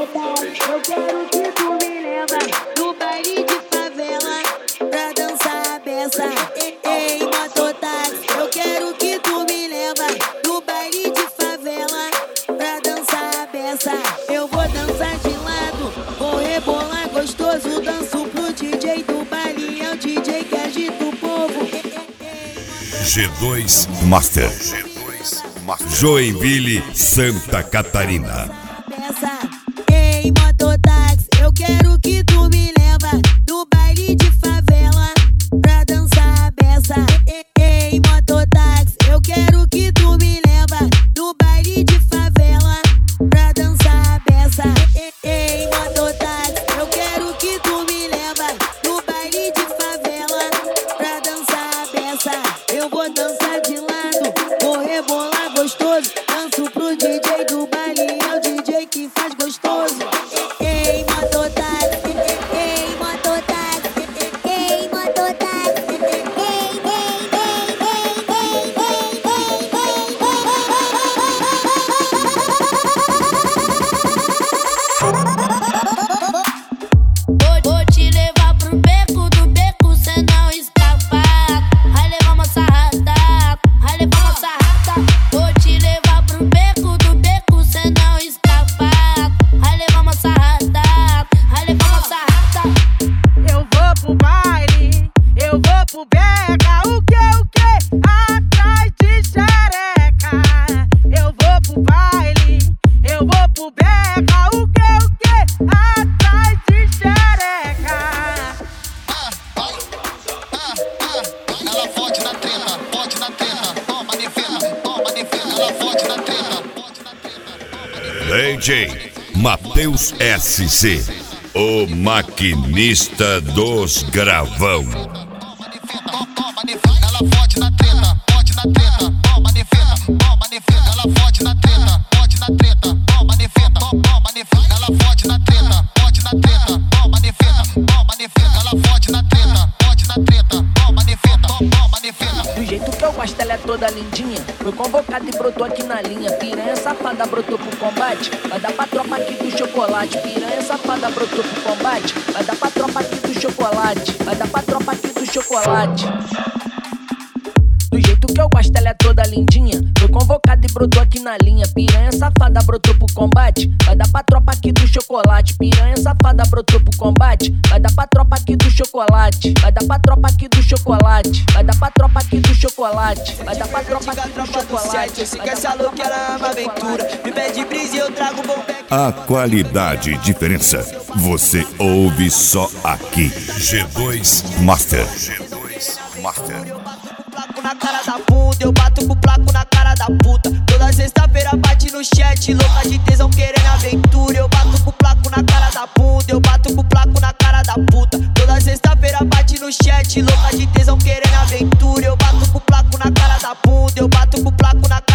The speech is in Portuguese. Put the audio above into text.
Eu quero que tu me leva no baile de favela pra dançar a beça. Ei, mototáxi, eu quero que tu me leva no baile de favela pra dançar a beça. Eu vou dançar de lado, vou rebolar gostoso, danço pro DJ do baile, é o DJ que agita o povo. G2 Master. Joinville, Santa Catarina. Ei, mototáxi, eu quero que tu me leva no baile de favela pra dançar a beça. Ei, mototáxi, eu quero que tu me leva no baile de favela pra dançar a beça. Ei, mototáxi, eu quero que tu me leva no baile de favela pra dançar a beça. Eu vou dançar de lado, vou rebolar gostoso, danço pro DJ do baile, é o DJ que faz gostoso. Ei, mototáxi, ei, mototáxi, ei, mototáxi, ei, Vou te levar pro beco, do beco cê não escapa. Vai levar uma sarrada, vai levar uma sarrada. Vou te levar pro beco, do beco cê não escapa. Vai levar uma sarrada, vai levar uma sarrada. Eu vou pro baile, eu vou pro beca, o que? Atrás de xereca. Eu vou pro baile, eu vou pro beca, o que? Atrás de xereca. Ela forte na treta, toma de fenda, ela forte na treta, DJ Matheus SC, o maquinista dos gravão. toma de fenda, ela forte na treta, toma de fenda, ela forte na treta, toma de fenda, ela forte na treta, toma de fenda, ela forte na treta, toma de fenda. Do jeito que eu gosto, ela é toda lindinha. Foi convocada e brotou aqui na linha. Piranha safada brotou pro combate, vai dar pra tropa aqui do chocolate. Piranha safada brotou pro combate, vai dar pra tropa aqui do chocolate. Vai dar pra tropa aqui do chocolate. Do jeito que eu gosto, ela é toda lindinha. Foi convocada e brotou aqui na linha. Piranha safada brotou pro combate, vai dar pra tropa aqui do chocolate. Piranha safada brotou pro combate, vai dar pra tropa aqui do chocolate. Vai dar pra tropa aqui do chocolate. Vai dar pra tropa aqui do chocolate. Vai dar pra tropa aqui do chocolate. Esse que essa louca, ela ama aventura. Me pede brisa e eu trago bom beck. A qualidade e diferença você ouve só aqui. G2 Master. Placo na cara da bunda, eu bato com placo na cara da puta. Toda sexta-feira bate no chat, louca de tesão querendo aventura. Eu bato com placo na cara da bunda, eu bato com placo na cara da puta. Toda sexta-feira bate no chat, louca de tesão querendo aventura. Eu bato com placo na cara da bunda, eu bato com placo na